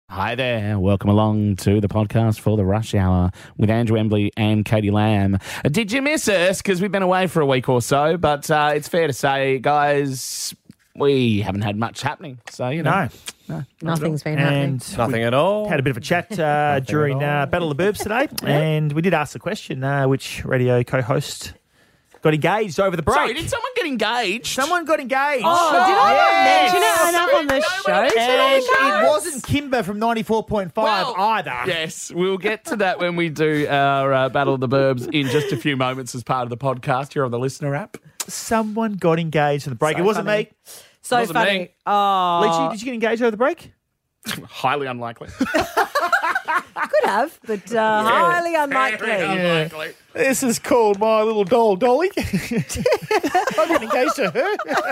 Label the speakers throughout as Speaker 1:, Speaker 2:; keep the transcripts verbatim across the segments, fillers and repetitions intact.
Speaker 1: Hi there. Welcome along to the podcast for the Rush Hour with Andrew Embley and Katie Lamb. Did you miss us? Because we've been away for a week or so, but uh, it's fair to say, guys, we haven't had much happening. So, you know.
Speaker 2: No.
Speaker 1: no
Speaker 3: Nothing's been happening.
Speaker 2: And
Speaker 4: Nothing at all.
Speaker 2: had a bit of a chat uh, during uh, Battle of the Burbs today, and we did ask the question, uh, which radio co-host got engaged over the break.
Speaker 1: Sorry, did someone get engaged?
Speaker 2: Someone got engaged.
Speaker 3: Oh, did I not mention it enough on the show?
Speaker 2: And
Speaker 3: today,
Speaker 2: it wasn't Kimber from ninety-four point five
Speaker 1: Well,
Speaker 2: either.
Speaker 1: Yes, we'll get to that when we do our uh, Battle of the Burbs in just a few moments as part of the podcast here on the Listener app.
Speaker 2: Someone got engaged on the break.
Speaker 1: So
Speaker 2: it wasn't
Speaker 1: funny.
Speaker 2: me.
Speaker 3: So
Speaker 1: Wasn't
Speaker 3: funny.
Speaker 1: me.
Speaker 3: Oh,
Speaker 2: Leachy, did you get engaged over the break?
Speaker 1: Highly unlikely.
Speaker 3: could have, but uh, highly unlikely.
Speaker 1: Very unlikely.
Speaker 2: This is called My Little Doll Dolly. I got engaged to her.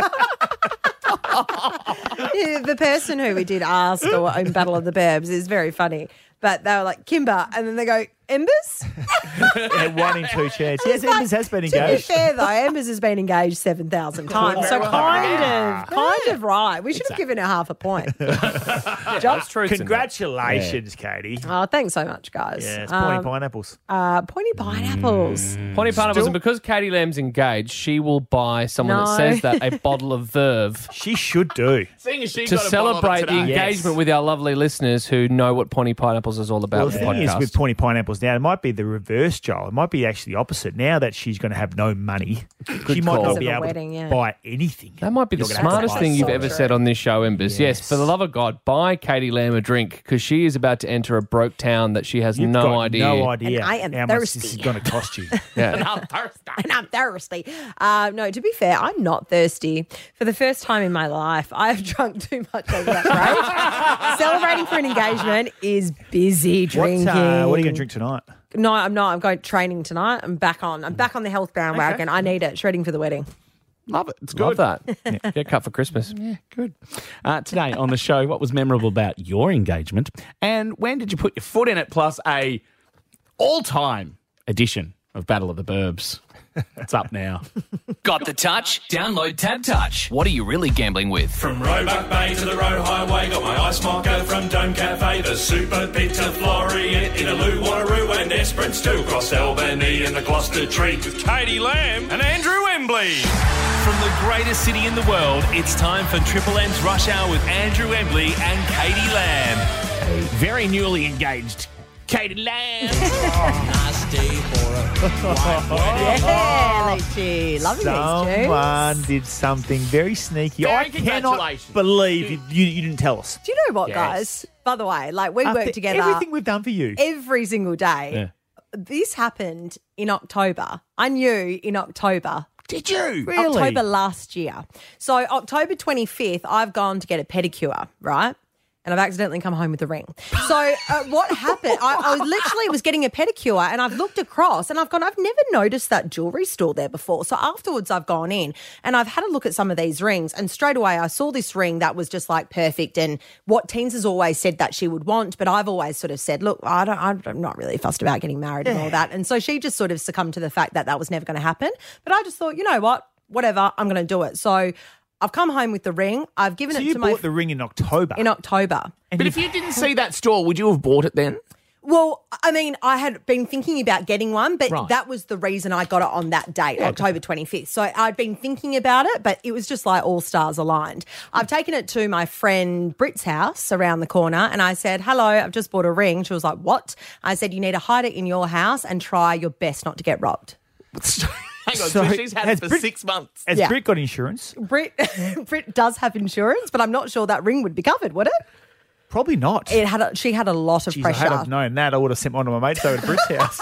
Speaker 3: Yeah, the person who we did ask or in Battle of the Burbs is very funny. But they were like, Kimber, and then they go, Embers?
Speaker 2: Yeah, one in two chance. Yes,
Speaker 3: Like,
Speaker 2: Embers has been
Speaker 3: To be
Speaker 2: engaged.
Speaker 3: fair, though, Embers has been engaged seven thousand times. So kind of, kind of right. We should have given her half a point.
Speaker 4: That's true.
Speaker 2: Congratulations, Katie.
Speaker 3: Oh, thanks so much, guys.
Speaker 2: Yeah, it's pointy
Speaker 3: Um,
Speaker 2: pineapples.
Speaker 3: uh, pointy pineapples.
Speaker 4: Pointy pineapples,
Speaker 2: Still-
Speaker 4: and because Katie Lamb's engaged, she will buy someone
Speaker 3: No.
Speaker 4: that says that a bottle of Verve
Speaker 2: She should do.
Speaker 1: Seeing as she
Speaker 4: to
Speaker 1: got a bottle of it
Speaker 4: celebrate the
Speaker 1: today.
Speaker 4: engagement
Speaker 2: Yes.
Speaker 4: with our lovely listeners who know what Pointy Pineapples is all about.
Speaker 2: Well,
Speaker 4: with
Speaker 2: the
Speaker 4: the
Speaker 2: thing is
Speaker 4: podcast.
Speaker 2: with pointy pineapples now, it might be the reverse, Joel. It might be actually the opposite. Now that she's going to have no money, she might
Speaker 4: call.
Speaker 2: not
Speaker 3: Because
Speaker 2: be
Speaker 3: of a
Speaker 2: able
Speaker 3: wedding,
Speaker 2: to
Speaker 3: yeah.
Speaker 2: buy anything.
Speaker 4: That might be the
Speaker 2: You're gonna have to
Speaker 4: smartest
Speaker 2: buy
Speaker 4: thing you've
Speaker 3: so
Speaker 4: ever
Speaker 3: true.
Speaker 4: said on this show, Embers. Yes.
Speaker 2: Yes.
Speaker 4: for the love of God, buy Katie Lamb a drink because she is about to enter a broke town that she has
Speaker 2: You've
Speaker 4: no
Speaker 2: got
Speaker 4: idea.
Speaker 2: no idea
Speaker 3: And I am
Speaker 2: how much this
Speaker 3: thirsty.
Speaker 2: is going to cost you.
Speaker 4: Yeah.
Speaker 1: I'm thirsty.
Speaker 3: And I'm thirsty. Uh, no, to be fair, I'm not thirsty. For the first time in my life, I have drunk too much over that break. Celebrating for an engagement is busy
Speaker 2: What,
Speaker 3: drinking.
Speaker 2: uh, what are you going to drink tonight?
Speaker 3: No, I'm not. I'm going training tonight. I'm back on. I'm back on the health bandwagon. I need it. Shredding for the wedding.
Speaker 1: Love it. It's good.
Speaker 4: Love that. Get cut for Christmas.
Speaker 1: Yeah, good. Uh, today on the show, what was memorable about your engagement and when did you put your foot in it, plus a all-time edition of Battle of the Burbs. It's up now.
Speaker 5: Got the touch? Download Tab Touch. What are you really gambling with?
Speaker 6: From Roebuck Bay to the Road Highway, got my ice mocha from Dome Cafe, the Super Pit to Florian, Inaloo, Wanneroo and Esperance too, across Albany and the Gloucester Tree with Katie Lamb and Andrew Embley.
Speaker 7: From the greatest city in the world, it's time for Triple M's Rush Hour with Andrew Embley and Katie Lamb.
Speaker 1: Very newly engaged Katie Lamb.
Speaker 3: Yeah, Leachy. Loving these tunes.
Speaker 2: Someone did something very sneaky.
Speaker 1: Very
Speaker 2: I cannot
Speaker 1: congratulations.
Speaker 2: believe you, you, you didn't tell us.
Speaker 3: Do you know what,
Speaker 1: Yes.
Speaker 3: guys? By the way, like we
Speaker 2: After
Speaker 3: work together
Speaker 2: everything we've done for you.
Speaker 3: every single day.
Speaker 1: Yeah.
Speaker 3: This happened in October. I knew in October.
Speaker 1: Did you?
Speaker 2: Really?
Speaker 3: October last year. So October twenty-fifth, I've gone to get a pedicure, right? And I've accidentally come home with the ring. So uh, what happened? I, I was literally was getting a pedicure and I've looked across and I've gone, I've never noticed that jewellery store there before. So afterwards I've gone in and I've had a look at some of these rings and straight away I saw this ring that was just like perfect and what Teens has always said that she would want, but I've always sort of said, look, I don't, I'm not really fussed about getting married and all that. And so she just sort of succumbed to the fact that that was never going to happen. But I just thought, you know what, whatever, I'm going to do it. So I've come home with the ring. I've given
Speaker 2: So
Speaker 3: it
Speaker 2: you
Speaker 3: to
Speaker 2: bought
Speaker 3: my
Speaker 2: the ring in October.
Speaker 3: in October.
Speaker 1: But if you didn't see that store, would you have bought it then?
Speaker 3: Well, I mean, I had been thinking about getting one, but
Speaker 1: Right.
Speaker 3: that was the reason I got it on that date, October twenty-fifth. So I'd been thinking about it, but it was just like all stars aligned. I've taken it to my friend Brit's house around the corner and I said, hello, I've just bought a ring. She was like, what? I said, you need to hide it in your house and try your best not to get robbed.
Speaker 1: Hang on,
Speaker 2: So
Speaker 1: so she's had
Speaker 2: has
Speaker 1: it for
Speaker 2: Brit-
Speaker 1: six months.
Speaker 2: Has
Speaker 3: Yeah.
Speaker 2: Brit got insurance?
Speaker 3: Brit, Brit does have insurance, but I'm not sure that ring would be covered, would it?
Speaker 2: Probably not.
Speaker 3: It had a, she had a lot of
Speaker 2: Jeez, I
Speaker 3: pressure.
Speaker 2: had have known that, I would have sent one of my mates over to Brit's house.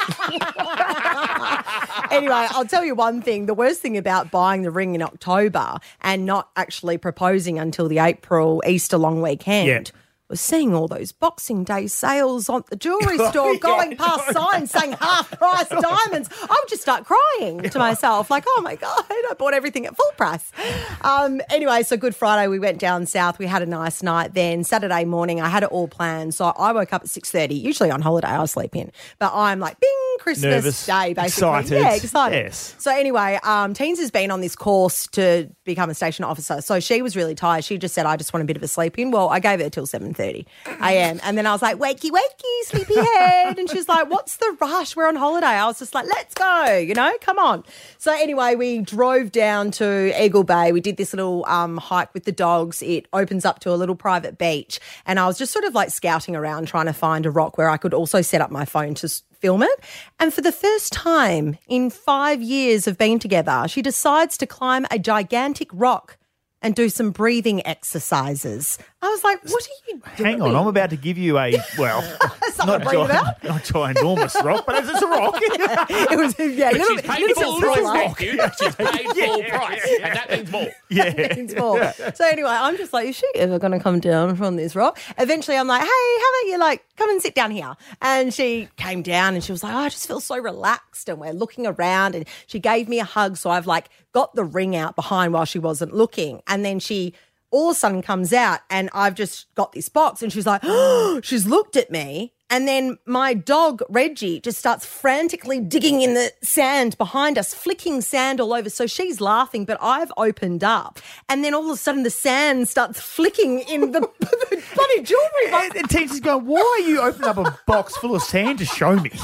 Speaker 3: Anyway, I'll tell you one thing. The worst thing about buying the ring in October and not actually proposing until the April Easter long weekend
Speaker 2: Yeah.
Speaker 3: was seeing all those Boxing Day sales on the jewellery store,
Speaker 2: Yeah,
Speaker 3: going
Speaker 2: I
Speaker 3: past
Speaker 2: know.
Speaker 3: signs saying half price diamonds. I would just start crying to myself, like, oh my God, I bought everything at full price. Um, anyway, so Good Friday, we went down south. We had a nice night. Then Saturday morning, I had it all planned. So I woke up at six thirty. Usually on holiday, I sleep in. But I'm like, bing, Christmas
Speaker 2: Nervous,
Speaker 3: day, basically.
Speaker 2: excited.
Speaker 3: Yeah, excited.
Speaker 2: Yes.
Speaker 3: So anyway, um, Teens has been on this course to become a station officer. So she was really tired. She just said, I just want a bit of a sleep in. Well, I gave her till seven thirty a.m. And then I was like, wakey, wakey, sleepyhead. And she's like, what's the rush? We're on holiday. I was just like, let's go, you know, come on. So anyway, we drove down to Eagle Bay. We did this little um, hike with the dogs. It opens up to a little private beach. And I was just sort of like scouting around trying to find a rock where I could also set up my phone to film it. And for the first time in five years of being together, she decides to climb a gigantic rock and do some breathing exercises. I was like, what are you doing?
Speaker 2: Hang on, I'm about to give you a, well,
Speaker 3: Something
Speaker 2: not,
Speaker 3: to breathe
Speaker 2: giant,
Speaker 3: about?
Speaker 2: not ginormous rock, but it's a rock.
Speaker 3: It was, yeah, a little bit,
Speaker 1: Paid
Speaker 3: little
Speaker 1: full
Speaker 3: bit
Speaker 1: price,
Speaker 3: slow.
Speaker 1: thank you. She's paid full price, and that means more.
Speaker 2: Yeah.
Speaker 3: Means more. So anyway, I'm just like, is she ever going to come down from this rock? Eventually, I'm like, hey, how about you like come and sit down here? And she came down and she was like, oh, I just feel so relaxed. And we're looking around, and she gave me a hug. So I've like got the ring out behind while she wasn't looking, and then she all of a sudden comes out, and I've just got this box, and she's like, oh, she's looked at me. And then my dog, Reggie, just starts frantically digging in the sand behind us, flicking sand all over. So she's laughing, but I've opened up. And then all of a sudden the sand starts flicking in the, the bloody jewellery box.
Speaker 2: And, and Teens going, why are you opening up a box full of sand to show me?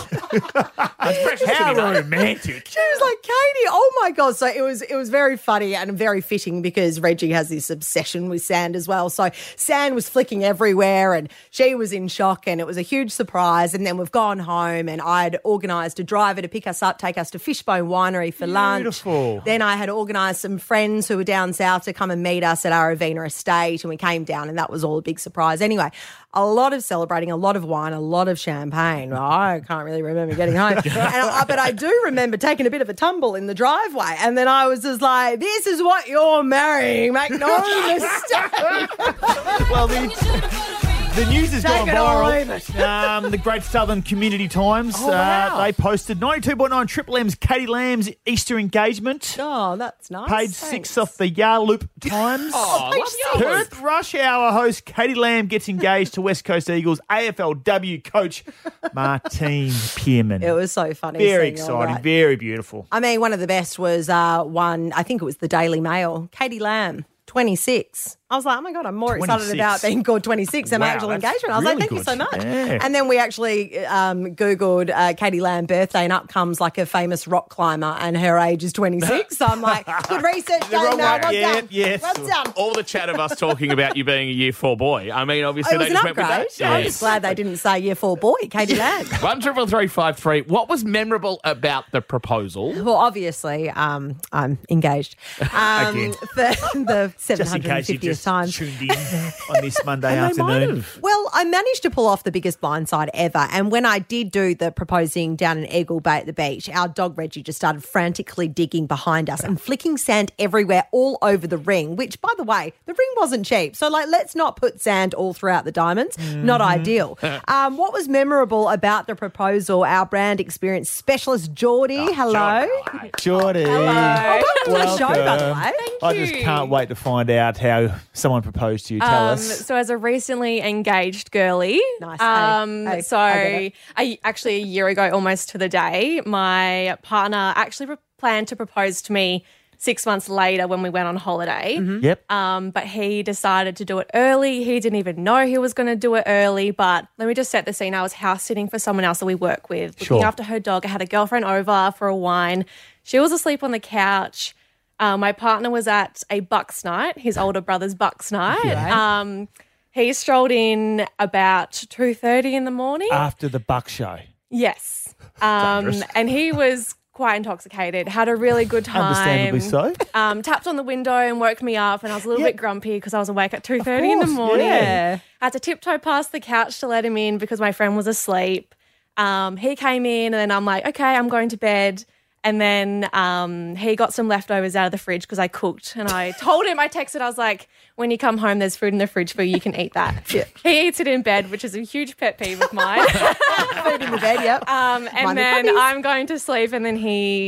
Speaker 2: How romantic.
Speaker 3: She was like, Katie, oh my God. So it was it was very funny and very fitting because Reggie has this obsession with sand as well. So sand was flicking everywhere and she was in shock, and it was a huge surprise. And then we've gone home, and I'd organised a driver to pick us up, take us to Fishbone Winery for lunch.
Speaker 2: Beautiful.
Speaker 3: Then I had organised some friends who were down south to come and meet us at our Avena estate, and we came down, and that was all a big surprise. Anyway, a lot of celebrating, a lot of wine, a lot of champagne. I can't really remember getting home. and I, but I do remember taking a bit of a tumble in the driveway, and then I was just like, this is what you're marrying. Make no mistake.
Speaker 2: Well, the, the news has
Speaker 3: Take
Speaker 2: gone
Speaker 3: it or leave it.
Speaker 2: viral. Um, the Great Southern Community Times,
Speaker 3: Oh, wow.
Speaker 2: uh, they posted ninety-two point nine Triple M's Katie Lamb's Easter engagement.
Speaker 3: Oh, that's nice.
Speaker 2: Page
Speaker 3: Thanks.
Speaker 2: six off the Yarloop Times.
Speaker 1: Oh,
Speaker 3: Page
Speaker 1: love Yarloop.
Speaker 2: Perth Rush Hour host Katie Lamb gets engaged to West Coast Eagles A F L W coach Martine Pierman.
Speaker 3: It was so funny.
Speaker 2: very
Speaker 3: seeing all
Speaker 2: exciting,
Speaker 3: that.
Speaker 2: very beautiful.
Speaker 3: I mean, one of the best was uh, one, I think it was the Daily Mail, Katie Lamb, twenty-six. I was like, oh my God, I'm more excited
Speaker 2: twenty-six.
Speaker 3: about being called twenty-six than my
Speaker 2: Wow,
Speaker 3: actual
Speaker 2: that's
Speaker 3: engagement. I was like,
Speaker 2: really
Speaker 3: thank you
Speaker 2: good.
Speaker 3: so much.
Speaker 2: Yeah.
Speaker 3: And then we actually um, Googled uh, Katie Lamb birthday, and up comes like a famous rock climber, and her age is twenty-six. So I'm like, good research,
Speaker 2: The wrong
Speaker 3: Dana. Well
Speaker 2: one. Yeah,
Speaker 3: done.
Speaker 2: yes.
Speaker 3: Well done.
Speaker 1: All the chat of us talking about you being a year four boy. I mean, obviously
Speaker 3: It was
Speaker 1: they
Speaker 3: an
Speaker 1: just went with
Speaker 3: upgrade.
Speaker 1: that.
Speaker 3: I'm just glad they didn't say year four boy, Katie Lamb.
Speaker 1: One triple three five three. What was memorable about the proposal?
Speaker 3: Well, obviously, um, I'm engaged um,
Speaker 2: Again.
Speaker 3: for the
Speaker 2: Just in case you
Speaker 3: seven hundred fiftieth
Speaker 2: just
Speaker 3: time.
Speaker 2: tuned in on this Monday
Speaker 1: And they might
Speaker 2: afternoon.
Speaker 1: have.
Speaker 3: Well, I managed to pull off the biggest blindside ever. And when I did do the proposing down in Eagle Bay at the beach, our dog Reggie just started frantically digging behind us and flicking sand everywhere all over the ring, which, by the way, the ring wasn't cheap. So, like, let's not put sand all throughout the diamonds.
Speaker 2: Mm-hmm.
Speaker 3: Not ideal. um, what was memorable about the proposal? Our brand experience specialist, Geordie.
Speaker 2: Oh,
Speaker 3: hello.
Speaker 2: Jordy.
Speaker 3: Oh, welcome to the show, by the way.
Speaker 2: I just
Speaker 8: you.
Speaker 2: can't wait to find out how someone proposed to you. Tell
Speaker 8: Um,
Speaker 2: us.
Speaker 8: so as a recently engaged girly,
Speaker 3: Nice.
Speaker 8: um,
Speaker 3: Hey, hey,
Speaker 8: so
Speaker 3: I get
Speaker 8: I, actually a year ago, almost to the day, my partner actually pre- planned to propose to me six months later when we went on holiday.
Speaker 2: Yep.
Speaker 8: Um, but he decided to do it early. He didn't even know he was going to do it early. But let me just set the scene. I was house sitting for someone else that we work with, looking
Speaker 2: Sure.
Speaker 8: after her dog. I had a girlfriend over for a wine. She was asleep on the couch. Uh, my partner was at a Bucks night, his older brother's Bucks night. Um, he strolled in about two thirty in the morning.
Speaker 2: After the Buck show.
Speaker 8: Yes. Um,
Speaker 2: Dangerous.
Speaker 8: and he was quite intoxicated, had a really good time.
Speaker 2: Understandably so.
Speaker 8: Um, tapped on the window and woke me up, and I was a little
Speaker 2: Yep.
Speaker 8: bit grumpy because I was awake at two thirty in the
Speaker 2: course,
Speaker 8: morning.
Speaker 2: yeah.
Speaker 8: I had to tiptoe past the couch to let him in because my friend was asleep. Um, he came in, and then I'm like, okay, I'm going to bed. And then um, he got some leftovers out of the fridge because I cooked. And I told him, I texted, I was like, when you come home, there's food in the fridge for you, you can eat that. He eats it in bed, which is a huge pet peeve of mine.
Speaker 3: Food in the bed, yep.
Speaker 8: Um, and
Speaker 3: Mind your
Speaker 8: then
Speaker 3: puppies.
Speaker 8: I'm going to sleep, and then he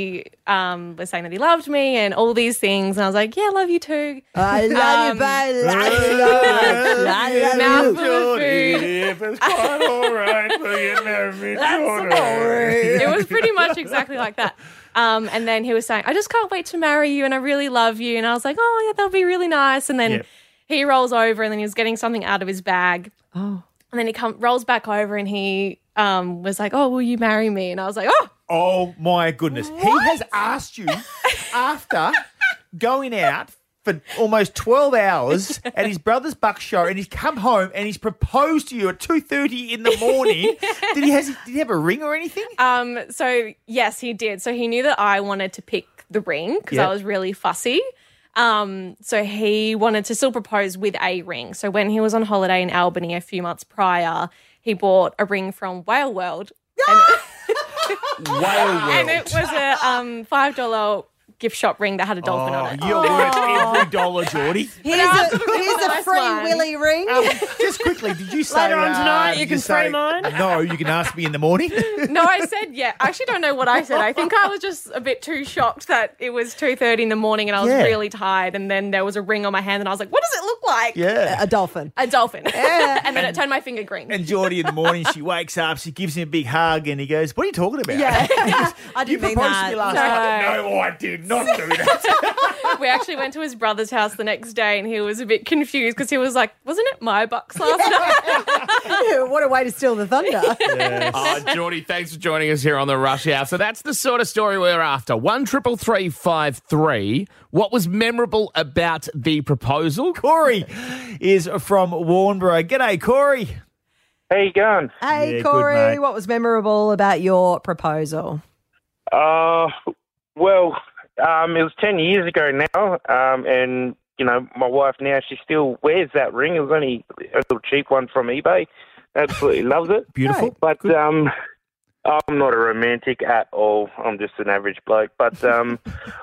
Speaker 8: um, was saying that he loved me and all these things. And I was like, yeah, I love you too.
Speaker 3: I love
Speaker 8: Um,
Speaker 3: you, babe. Love you, love you. I love you.
Speaker 8: Mouthful of food.
Speaker 2: If it's quite all right for you to marry me,
Speaker 8: It was pretty much exactly like that. Um, and then he was saying, I just can't wait to marry you and I really love you. And I was like, oh, yeah, that'll be really nice. And then
Speaker 2: Yep.
Speaker 8: he rolls over and then he was getting something out of his bag.
Speaker 3: Oh.
Speaker 8: And then he come, rolls back over and he um, was like, oh, will you marry me? And I was like, oh.
Speaker 2: Oh, my goodness. He has asked you after going out for almost twelve hours at his brother's buck show, and he's come home and he's proposed to you at two thirty in the morning. Did he, has, did he have a ring or anything?
Speaker 8: Um, so, yes, he did. So he knew that I wanted to pick the ring because
Speaker 2: Yep.
Speaker 8: I was really fussy. Um, so he wanted to still propose with a ring. So when he was on holiday in Albany a few months prior, he bought a ring from Whale World. And it,
Speaker 2: Whale
Speaker 8: and
Speaker 2: World.
Speaker 8: it was a um, five dollar gift shop ring that had a dolphin on it.
Speaker 2: Oh, you're worth every dollar, Geordie.
Speaker 3: Here's
Speaker 8: after
Speaker 3: a,
Speaker 8: the
Speaker 3: here's a
Speaker 8: nice
Speaker 3: free
Speaker 8: one.
Speaker 3: Willy ring.
Speaker 2: Um, just quickly, did you say
Speaker 9: Later on
Speaker 2: uh,
Speaker 9: tonight,
Speaker 2: did
Speaker 9: you can
Speaker 2: say,
Speaker 9: free mine?
Speaker 2: No, you can ask me in the morning.
Speaker 8: No, I said, yeah. I actually don't know what I said. I think I was just a bit too shocked that it was two thirty in the morning and I was
Speaker 2: Yeah.
Speaker 8: really tired. And then there was a ring on my hand and I was like, what does it look like?
Speaker 2: Yeah.
Speaker 3: A dolphin.
Speaker 8: A dolphin. and then it turned my finger green.
Speaker 2: And Geordie in the morning, she wakes up, she gives him a big hug, and he goes, "What are you talking about?"
Speaker 3: Yeah. I
Speaker 2: You
Speaker 3: didn't mean
Speaker 2: proposed
Speaker 3: that.
Speaker 2: to me last
Speaker 8: No.
Speaker 2: night. No, I did not do that.
Speaker 8: We actually went to his brother's house the next day and he was a bit confused because he was like, wasn't it my bucks last night?
Speaker 3: What a way to steal the thunder.
Speaker 1: Oh, Geordie, thanks for joining us here on the Rush Hour. So that's the sort of story we're after. One triple three five three. What was memorable about the proposal?
Speaker 2: Corey is from Warnbro. G'day, Corey.
Speaker 10: How you going?
Speaker 3: Hey,
Speaker 2: Yeah, good,
Speaker 3: Corey,
Speaker 2: mate.
Speaker 3: what was memorable about your proposal?
Speaker 10: Uh, well, um, it was ten years ago now, um, and, you know, my wife now, she still wears that ring. It was only a little cheap one from eBay. Absolutely loves it.
Speaker 2: Beautiful.
Speaker 10: But um, I'm not a romantic at all. I'm just an average bloke. But um,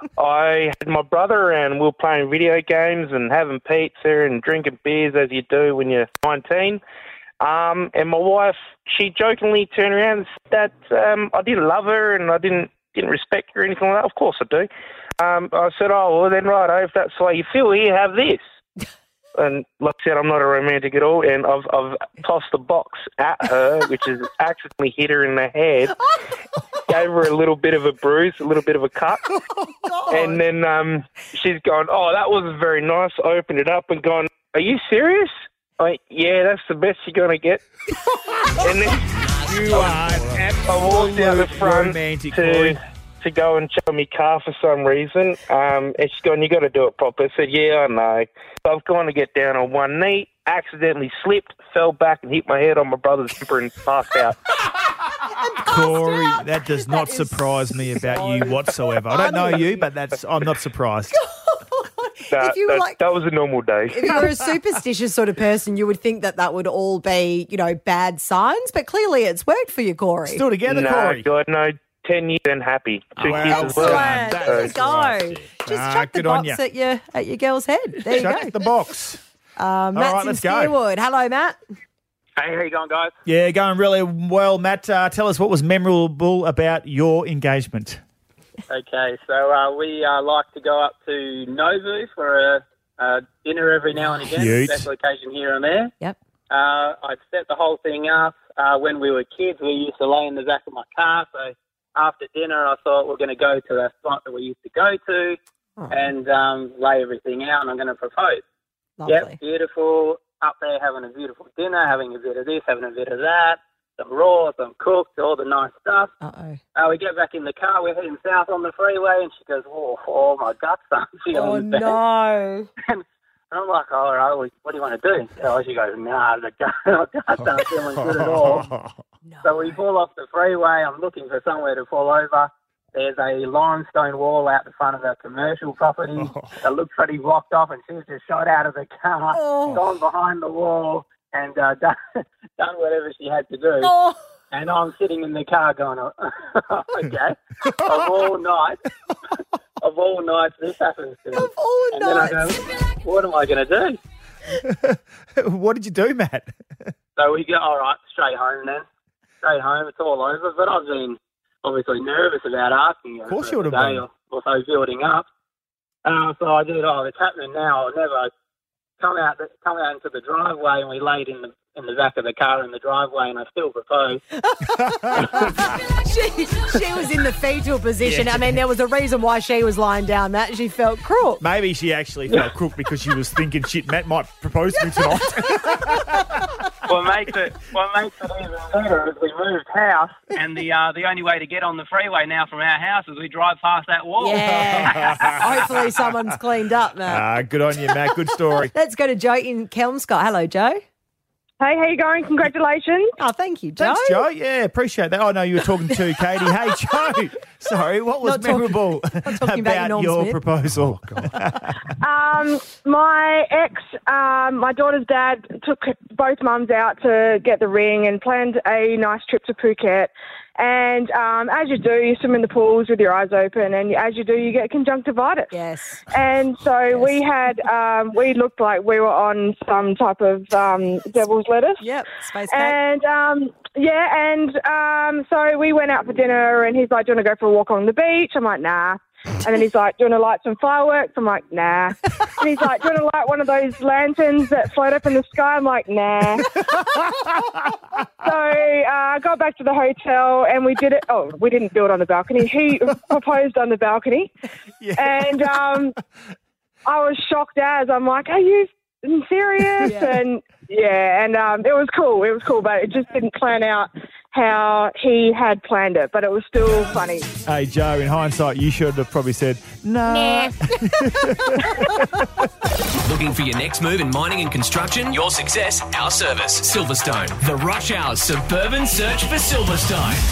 Speaker 10: I had my brother around and we were playing video games and having pizza and drinking beers as you do when you're nineteen. Um, and my wife, she jokingly turned around and said that um, I didn't love her and I didn't didn't respect her or anything like that. Of course I do. Um, I said, oh, well, then, right, if that's the way you feel, here, have this. And like I said, I'm not a romantic at all, and I've I've tossed the box at her, which has accidentally hit her in the head, gave her a little bit of a bruise, a little bit of a cut, and then um, she's gone, oh, that was very nice. I opened it up and gone, are you serious? I went, yeah, that's the best you're going to get. And then
Speaker 2: You are an
Speaker 10: I walked out the
Speaker 2: absolute
Speaker 10: front
Speaker 2: romantic,
Speaker 10: to,
Speaker 2: Corey.
Speaker 10: to go and show me car for some reason. Um, and she's gone, you got to do it proper. I said, yeah, I know. So I've gone to get down on one knee, accidentally slipped, fell back and hit my head on my brother's bumper and passed out.
Speaker 2: Corey, that does not surprise me about you whatsoever. I don't know you, but that's I'm not surprised.
Speaker 10: That,
Speaker 3: If you were
Speaker 10: that,
Speaker 3: like-
Speaker 10: that was a normal day.
Speaker 3: If you were a superstitious sort of person, you would think that that would all be, you know, bad signs, but clearly it's worked for you, Corey.
Speaker 2: Still together,
Speaker 10: No,
Speaker 2: Corey.
Speaker 10: God, no. Ten years and happy. Two
Speaker 2: Well
Speaker 10: kids as well.
Speaker 2: done.
Speaker 3: Excellent. There you
Speaker 2: That's
Speaker 3: go. Just
Speaker 2: Ah,
Speaker 3: chuck the
Speaker 2: good on
Speaker 3: box
Speaker 2: ya.
Speaker 3: at your at your girl's head. There you
Speaker 2: Shut
Speaker 3: go.
Speaker 2: the box.
Speaker 3: Uh, Matt's
Speaker 2: right,
Speaker 3: in
Speaker 2: let's go.
Speaker 3: Spearwood. Hello, Matt.
Speaker 11: Hey, how you going, guys?
Speaker 2: Yeah, going really well, Matt. Uh, tell us what was memorable about your engagement.
Speaker 11: Okay, so uh, we uh, like to go up to Novu for a, a dinner every now and again,
Speaker 2: Cute.
Speaker 11: special occasion here and there.
Speaker 3: Yep.
Speaker 11: Uh, I set the whole thing up. Uh, when we were kids, we used to lay in the back of my car, so after dinner I thought we're going to go to that spot that we used to go to
Speaker 3: Oh,
Speaker 11: and um, lay everything out, and I'm going to propose.
Speaker 3: lovely.
Speaker 11: Yep, beautiful. Up there having a beautiful dinner, having a bit of this, having a bit of that, some raw, some cooked, all the nice stuff.
Speaker 3: Uh-oh.
Speaker 11: Uh, we get back in the car, we're heading south on the freeway, and she goes, oh, oh my gut's starting to feel
Speaker 3: Oh,
Speaker 11: bad.
Speaker 3: no.
Speaker 11: And I'm like, all right, well, what do you want to do? So she goes, nah, the gut, my gut's not feeling good at all. So we fall off the freeway. I'm looking for somewhere to fall over. There's a limestone wall out the front of a commercial property that looks pretty blocked off, and she's just shot out of the car,
Speaker 3: Oh.
Speaker 11: gone behind the wall, and uh, done, done whatever she had to do.
Speaker 3: Oh,
Speaker 11: And I'm sitting in the car going, oh, okay, of all nights, of all nights, this happens to me.
Speaker 3: of all
Speaker 11: And then I
Speaker 3: nights.
Speaker 11: go, what am I going to do?
Speaker 2: What did you do, Matt?
Speaker 11: So we go, all right, straight home then. Straight home, it's all over. But I've been obviously nervous about asking her.
Speaker 2: Of course
Speaker 11: for
Speaker 2: you would have
Speaker 11: a day
Speaker 2: been.
Speaker 11: or, or so building up. Uh, so I did, oh, it's happening now. I'll never come out the, come out into the driveway, and we laid in the in the back of the car in the driveway, and I still proposed.
Speaker 3: she, she was in the fetal position. I mean, there was a reason why she was lying down that. She felt crook.
Speaker 2: Maybe she actually felt crook because she was thinking, shit, Matt might propose to me tonight.
Speaker 11: What makes it what makes it even better is we moved house, and the uh, the only way to get on the freeway now from our house is we drive past that wall.
Speaker 3: Yeah. Hopefully someone's cleaned up, Matt.
Speaker 2: Ah, good on you, Matt. Good story.
Speaker 3: Let's go to Joe in Kelmscott. Hello, Joe.
Speaker 9: Hey, how you going? Congratulations.
Speaker 3: Oh, thank you, Joe.
Speaker 2: Thanks, Joe. Yeah, appreciate that. Oh, no, you were talking to Katie. Hey, Joe. Sorry, what was
Speaker 3: Not talk-
Speaker 2: memorable
Speaker 3: not talking about
Speaker 2: about
Speaker 3: your Norm
Speaker 2: your
Speaker 3: Smith.
Speaker 2: proposal?
Speaker 9: Um, my ex, um, my daughter's dad took both mums out to get the ring and planned a nice trip to Phuket. And um, as you do, you swim in the pools with your eyes open, and as you do, you get conjunctivitis.
Speaker 3: Yes.
Speaker 9: And so we had, um, we looked like we were on some type of um, devil's lettuce.
Speaker 3: Yep, space cake.
Speaker 9: And um, yeah, and um, so we went out for dinner, and he's like, "Do you want to go for a walk on the beach?" I'm like, "Nah." And then he's like, "Do you want to light some fireworks?" I'm like, "Nah." And he's like, "Do you want to light one of those lanterns that float up in the sky?" I'm like, "Nah." So uh, I got back to the hotel and we did it. Oh, we didn't do it on the balcony. He proposed on the balcony.
Speaker 2: Yeah.
Speaker 9: And um, I was shocked as I'm like, "Are you serious?"
Speaker 3: Yeah.
Speaker 9: And yeah, and um, it was cool. It was cool, but it just didn't plan out how he had planned it, but it was still funny.
Speaker 2: Hey, Joe, in hindsight, you should have probably said, nah.
Speaker 5: Looking for your next move in mining and construction? Your success, our service. Silverstone, the Rush Hour suburban search for Silverstone.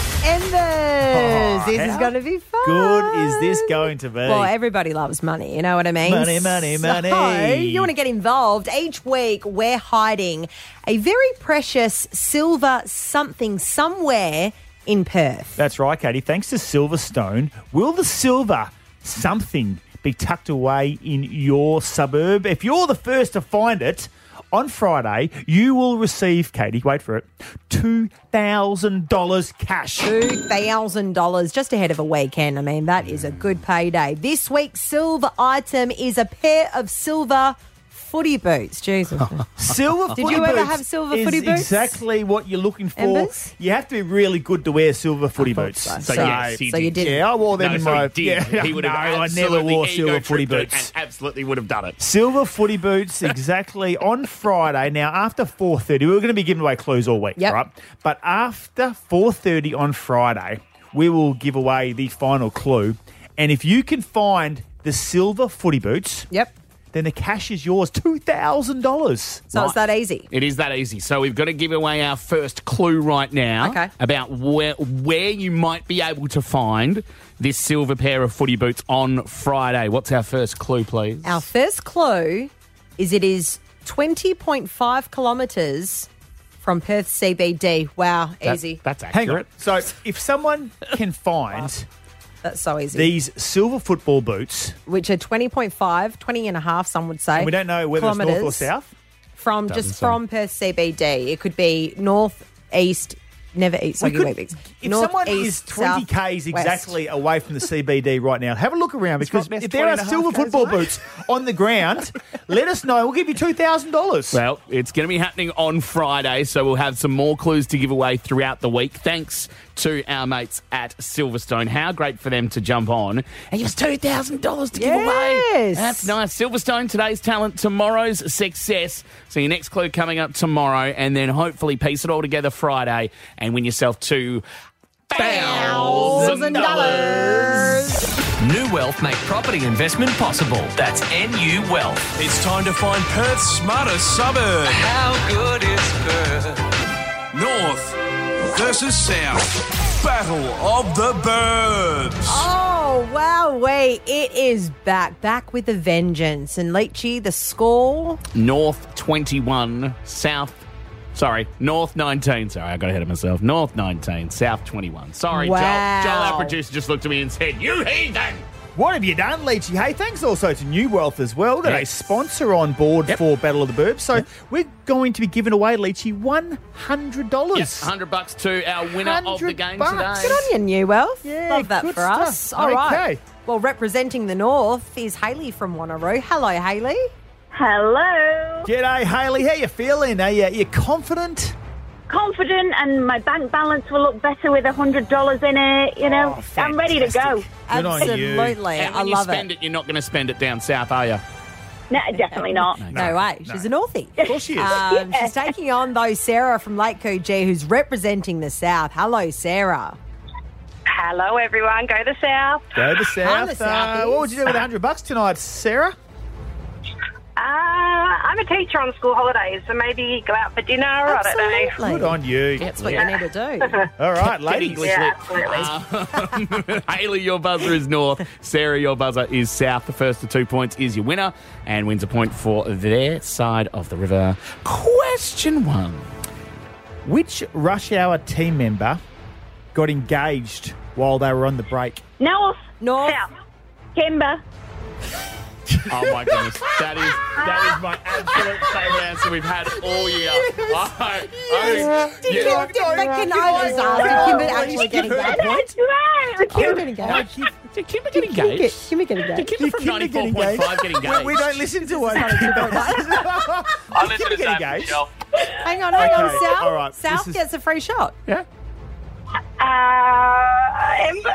Speaker 3: Embers. This is
Speaker 2: how
Speaker 3: going to be fun.
Speaker 2: Good is this going to be?
Speaker 3: Well, everybody loves money, you know what I mean?
Speaker 2: Money, money, money.
Speaker 3: So, you want to get involved. Each week, we're hiding a very precious silver something somewhere in Perth.
Speaker 2: That's right, Katie. Thanks to Silverstone, will the silver something be tucked away in your suburb? If you're the first to find it, on Friday, you will receive, Katie, wait for it, two thousand dollars cash.
Speaker 3: two thousand dollars just ahead of a weekend. I mean, that is a good payday. This week's silver item is a pair of silver footy boots. Jesus.
Speaker 2: Silver
Speaker 3: Did
Speaker 2: footy
Speaker 3: you ever
Speaker 2: boots
Speaker 3: have silver
Speaker 2: is
Speaker 3: footy boots?
Speaker 2: exactly what you're looking for.
Speaker 3: Embers?
Speaker 2: You have to be really good to wear silver footy
Speaker 3: thought
Speaker 2: boots.
Speaker 3: so.
Speaker 1: So,
Speaker 3: So-
Speaker 1: yes, he
Speaker 3: so you
Speaker 1: did.
Speaker 3: did.
Speaker 2: Yeah, I wore them
Speaker 1: No,
Speaker 2: in
Speaker 1: so
Speaker 2: my...
Speaker 1: he did.
Speaker 2: Yeah,
Speaker 1: He would
Speaker 2: no,
Speaker 1: have
Speaker 2: I never
Speaker 1: absolutely
Speaker 2: wore silver
Speaker 1: ego-tripped
Speaker 2: footy
Speaker 1: it
Speaker 2: boots.
Speaker 1: and absolutely would have done it.
Speaker 2: Silver footy boots, exactly, on Friday. Now, after four thirty, we were going to be giving away clues all week,
Speaker 3: Yep.
Speaker 2: right? But after four thirty on Friday, we will give away the final clue. And if you can find the silver footy boots,
Speaker 3: Yep.
Speaker 2: then the cash is yours, two thousand dollars.
Speaker 3: So it's that easy.
Speaker 1: It is that easy. So we've got to give away our first clue right now
Speaker 3: Okay.
Speaker 1: about where where you might be able to find this silver pair of footy boots on Friday. What's our first clue, please?
Speaker 3: Our first clue is it is twenty point five kilometres from Perth C B D. Wow,
Speaker 1: That-
Speaker 3: easy.
Speaker 1: That's
Speaker 2: Hang
Speaker 1: accurate.
Speaker 2: on. So if someone can find
Speaker 3: That's so easy.
Speaker 2: these silver football boots,
Speaker 3: Which are twenty point five, twenty and a half, some would say.
Speaker 2: and we don't know whether it's north or
Speaker 3: kilometres
Speaker 2: south,
Speaker 3: From
Speaker 1: Doesn't
Speaker 3: just
Speaker 1: say.
Speaker 3: from Perth C B D. It could be north, east, never east. So
Speaker 2: we
Speaker 3: you
Speaker 2: could-
Speaker 3: wait, east.
Speaker 2: if
Speaker 3: North,
Speaker 2: someone
Speaker 3: east,
Speaker 2: is twenty
Speaker 3: south,
Speaker 2: kays
Speaker 3: west.
Speaker 2: exactly away from the C B D right now, have a look around because
Speaker 1: not best
Speaker 2: if there are
Speaker 1: twenty and a half
Speaker 2: silver
Speaker 1: kays
Speaker 2: football
Speaker 1: away.
Speaker 2: boots on the ground, let us know. We'll give you two thousand dollars.
Speaker 1: Well, it's going to be happening on Friday, so we'll have some more clues to give away throughout the week. Thanks to our mates at Silverstone. How great for them to jump on and give us two thousand dollars to give away.
Speaker 3: Yes.
Speaker 1: That's nice. Silverstone, today's talent, tomorrow's success. So your next clue coming up tomorrow, and then hopefully piece it all together Friday and win yourself two thousand dollars.
Speaker 5: New Wealth make property investment possible. That's N U Wealth.
Speaker 7: It's time to find Perth's smartest suburb.
Speaker 5: How good is Perth?
Speaker 7: North versus South. Battle of the Burbs.
Speaker 3: Oh, wow, wait. It is back. Back with a vengeance. And Leachy, the score?
Speaker 1: North twenty-one, South... Sorry, North nineteen. Sorry, I got ahead of myself. North nineteen, South twenty-one. Sorry,
Speaker 3: Wow.
Speaker 1: Joel. Joel, our producer, just looked at me and said, "You heathen!"
Speaker 2: What have you done, Leachy? Hey, thanks also to New Wealth as well. Got
Speaker 1: Yes.
Speaker 2: a sponsor on board
Speaker 1: Yep.
Speaker 2: for Battle of the Burbs. So we're going to be giving away, Leachy, one hundred dollars.
Speaker 1: Yes, one hundred bucks to our winner of the
Speaker 2: one hundred
Speaker 1: game
Speaker 2: bucks.
Speaker 1: today.
Speaker 3: Good on you, New Wealth.
Speaker 2: Yeah,
Speaker 3: Love that
Speaker 2: good
Speaker 3: for us.
Speaker 2: stuff.
Speaker 3: All right.
Speaker 2: Okay.
Speaker 3: Well, representing the North is Hayley from Wanneroo. Hello, Hayley.
Speaker 9: Hello.
Speaker 2: G'day, Hayley. How you feeling? Are you, are you confident?
Speaker 9: Confident, and my bank balance will look better with one hundred dollars in it. You know,
Speaker 2: Oh,
Speaker 9: I'm ready to go.
Speaker 2: fantastic. Good on you.
Speaker 3: Absolutely.
Speaker 1: And
Speaker 3: I
Speaker 1: when you
Speaker 3: love
Speaker 1: spend
Speaker 3: it.
Speaker 1: it, you're not going to spend it down south, are you?
Speaker 9: No, definitely not.
Speaker 3: No, way. She's a Northie.
Speaker 2: Of course she is.
Speaker 3: Um, She's taking on, though, Sarah from Lake Coogee, who's representing the South. Hello, Sarah.
Speaker 9: Hello, everyone. Go the south.
Speaker 2: Go to the south.
Speaker 3: the
Speaker 2: Uh,
Speaker 3: Southies.
Speaker 2: what would you do with one hundred bucks tonight, Sarah?
Speaker 9: Uh, I'm a teacher on school holidays, so maybe go out for dinner. I don't know.
Speaker 3: Absolutely.
Speaker 2: Good on you.
Speaker 3: That's what you need to do.
Speaker 2: All right,
Speaker 1: Get
Speaker 2: ladies.
Speaker 1: English
Speaker 9: Yeah,
Speaker 1: lit.
Speaker 9: absolutely.
Speaker 1: Um, Hayley, your buzzer is north. Sarah, your buzzer is south. The first to two points is your winner and wins a point for their side of the river. Question one.
Speaker 2: Which Rush Hour team member got engaged while they were on the break?
Speaker 9: North.
Speaker 3: North.
Speaker 9: South. Kimber.
Speaker 1: Oh my goodness, that is that is my absolute favourite answer we've had all year. I, I,
Speaker 3: Did
Speaker 1: yeah.
Speaker 3: Kim, did, but can I just ask, did Kimber actually get engaged?
Speaker 9: That's right.
Speaker 3: Kimber get engaged?
Speaker 1: Did Kimber get
Speaker 3: Kimber get-
Speaker 1: engaged?
Speaker 3: Kimber get
Speaker 1: Did
Speaker 3: engaged?
Speaker 1: Kimber from
Speaker 2: Kimber get
Speaker 1: ninety-four point five get engaged?
Speaker 2: We, we don't listen to what.
Speaker 5: I listen
Speaker 2: Kimber
Speaker 5: to
Speaker 2: get
Speaker 5: Sam
Speaker 2: engaged?
Speaker 5: Michelle.
Speaker 3: Hang on, hang on,
Speaker 2: Okay,
Speaker 3: South.
Speaker 2: all right,
Speaker 3: South
Speaker 2: this is-
Speaker 3: gets a free shot.
Speaker 1: Yeah.
Speaker 9: Uh, Ember.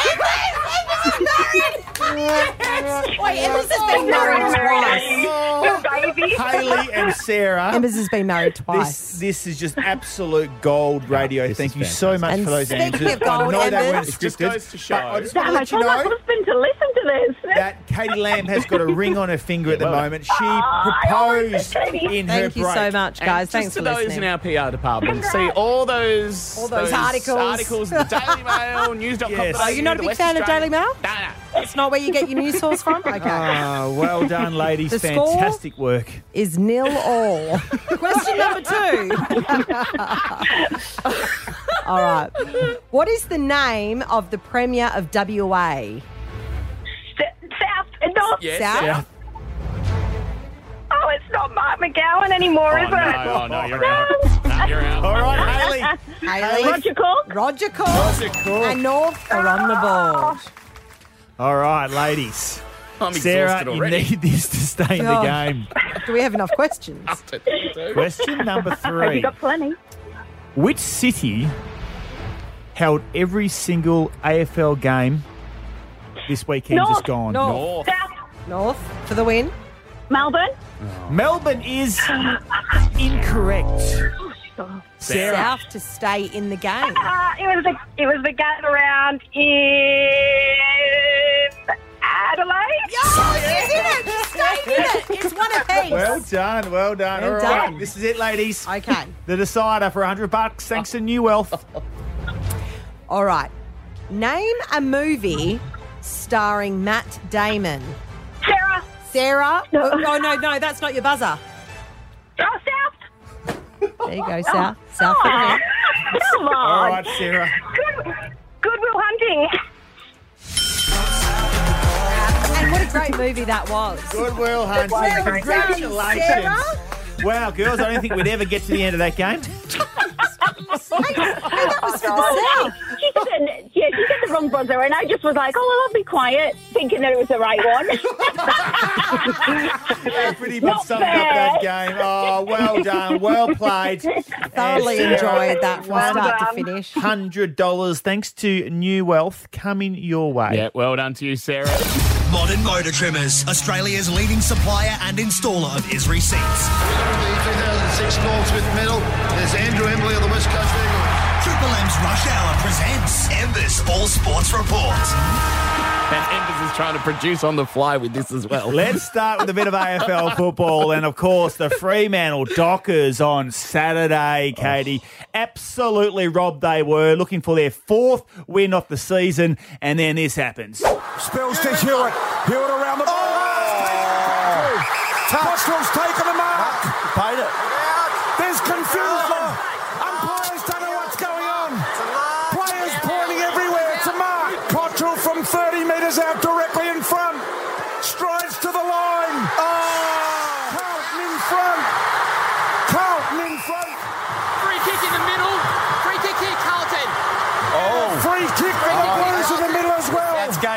Speaker 3: Wait, Embers has been married twice.
Speaker 9: Baby.
Speaker 2: Hayley and Sarah.
Speaker 3: Embers has been married
Speaker 2: This
Speaker 3: twice.
Speaker 2: this is just absolute gold radio.
Speaker 1: this
Speaker 2: Thank
Speaker 1: is
Speaker 2: you so much
Speaker 3: And
Speaker 2: for those
Speaker 3: speaking
Speaker 2: answers.
Speaker 3: of gold,
Speaker 2: I know they
Speaker 3: Embers-
Speaker 2: weren't
Speaker 1: It just
Speaker 2: scripted.
Speaker 1: goes to show.
Speaker 2: but I just want
Speaker 9: Damn,
Speaker 2: to
Speaker 9: I
Speaker 2: let you
Speaker 9: told my
Speaker 2: know
Speaker 9: husband to listen to this.
Speaker 2: that Katie Lamb has got a ring on her finger at the
Speaker 1: well done.
Speaker 2: moment. She
Speaker 9: Oh,
Speaker 2: proposed
Speaker 9: I love it, Katie.
Speaker 2: in her
Speaker 3: Thank you
Speaker 2: break.
Speaker 3: so much,
Speaker 1: And
Speaker 3: guys.
Speaker 1: just
Speaker 3: Thanks
Speaker 1: to
Speaker 3: for
Speaker 1: those
Speaker 3: listening.
Speaker 1: in our P R department, see all those
Speaker 3: All those articles.
Speaker 1: articles, the Daily Mail, news dot com.
Speaker 2: Yes.
Speaker 3: Oh, you're not a
Speaker 1: the
Speaker 3: big
Speaker 1: West
Speaker 3: fan of
Speaker 1: Australian-
Speaker 3: Daily Mail?
Speaker 1: No, no.
Speaker 3: It's not where you get your news source from? Okay.
Speaker 2: Ah, well done, ladies.
Speaker 3: The score?
Speaker 2: Fantastic work.
Speaker 3: Is nil all. Question number two. All right. What is the name of the Premier of W A?
Speaker 9: S- South and North.
Speaker 1: Yes,
Speaker 3: South?
Speaker 1: yeah.
Speaker 9: Oh, it's not Mark McGowan anymore,
Speaker 1: Oh,
Speaker 9: is
Speaker 1: no,
Speaker 9: it?
Speaker 1: oh, no, you're out. No, you're out.
Speaker 2: All right, Hayley.
Speaker 3: Hayley.
Speaker 9: Roger Cook.
Speaker 3: Roger Cook.
Speaker 2: Roger Cook.
Speaker 3: And North are on the board.
Speaker 2: All right, ladies.
Speaker 1: I'm
Speaker 2: Sarah,
Speaker 1: exhausted
Speaker 2: you
Speaker 1: already.
Speaker 2: need this to stay in the
Speaker 3: Oh.
Speaker 2: game.
Speaker 3: Do we have enough questions?
Speaker 2: Question number
Speaker 9: Have you
Speaker 2: three.
Speaker 9: got plenty?
Speaker 2: Which city held every single A F L game this weekend
Speaker 9: North.
Speaker 2: just gone?
Speaker 3: North.
Speaker 1: North.
Speaker 9: South.
Speaker 3: North for the win.
Speaker 9: Melbourne.
Speaker 2: Melbourne is incorrect. Sarah.
Speaker 3: South to stay in the game.
Speaker 9: Uh, it was the it was the game around in Adelaide.
Speaker 3: Oh, she's in it. She stayed in it. It's one apiece.
Speaker 2: Well done, well done.
Speaker 3: Well
Speaker 2: All right,
Speaker 3: done.
Speaker 2: this is it, ladies.
Speaker 3: Okay.
Speaker 2: The decider for one hundred bucks, thanks to New Wealth.
Speaker 3: All right. Name a movie starring Matt Damon.
Speaker 9: Sarah.
Speaker 3: Sarah. Oh, oh, no, no, that's not your buzzer.
Speaker 9: Oh, South.
Speaker 3: There you go, South. South for the win.
Speaker 9: Come on.
Speaker 2: All right, Sarah.
Speaker 9: Good, Goodwill Hunting.
Speaker 3: And what a great movie that was.
Speaker 2: Goodwill Hunting.
Speaker 3: Well done,
Speaker 2: Congratulations.
Speaker 3: Sarah.
Speaker 2: Wow, girls, I don't think we'd ever get to the end of that game.
Speaker 3: Hey, that was for the South.
Speaker 9: She said, yeah, she said the wrong buzzer, and I just was like, oh, well, I'll be quiet, thinking that it was the right one.
Speaker 2: That pretty much
Speaker 9: Not
Speaker 2: summed up
Speaker 9: bad.
Speaker 2: that game. Oh, well done. Well played.
Speaker 3: Thoroughly
Speaker 2: And Sarah,
Speaker 3: enjoyed that from start to finish.
Speaker 2: one hundred dollars thanks to New Wealth coming your way.
Speaker 1: Yeah, well done to you, Sarah.
Speaker 12: Modern Motor Trimmers, Australia's leading supplier and installer of Isri seats.
Speaker 13: The two thousand six Goldsmith medal. There's Andrew Embley of the West Coast Eagles.
Speaker 12: Triple M's Rush Hour presents Embers All Sports Report.
Speaker 1: And Embers is trying to produce on the fly with this as well.
Speaker 2: Let's start with a bit of A F L football and, of course, the Fremantle Dockers on Saturday, Katie. Absolutely robbed they were, looking for their fourth win of the season, and then this happens.
Speaker 14: Spills to Hewitt. Hewitt around the ball. Oh, Cottrell's taken a mark.
Speaker 13: Paid it.
Speaker 14: There's confusion. Umpires don't know what's going on. Players pointing everywhere. It's a mark. Cottrell from thirty metres out directly in